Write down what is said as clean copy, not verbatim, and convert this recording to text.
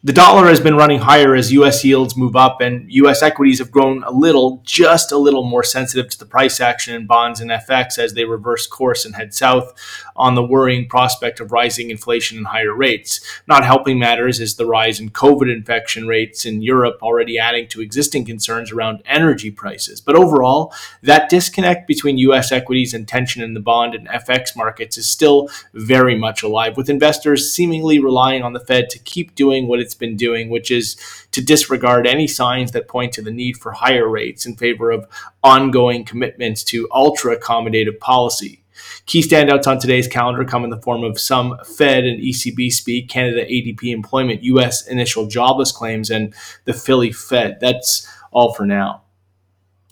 The dollar has been running higher as U.S. yields move up, and U.S. equities have grown just a little more sensitive to the price action in bonds and FX as they reverse course and head south on the worrying prospect of rising inflation and higher rates. Not helping matters is the rise in COVID infection rates in Europe, already adding to existing concerns around energy prices. But overall, that disconnect between U.S. equities and tension in the bond and FX markets is still very much alive, with investors seemingly relying on the Fed to keep doing what it's been doing, which is to disregard any signs that point to the need for higher rates in favor of ongoing commitments to ultra accommodative policy. Key standouts on today's calendar come in the form of some Fed and ECB speak, Canada ADP employment, U.S. initial jobless claims, and the Philly Fed. That's all for now.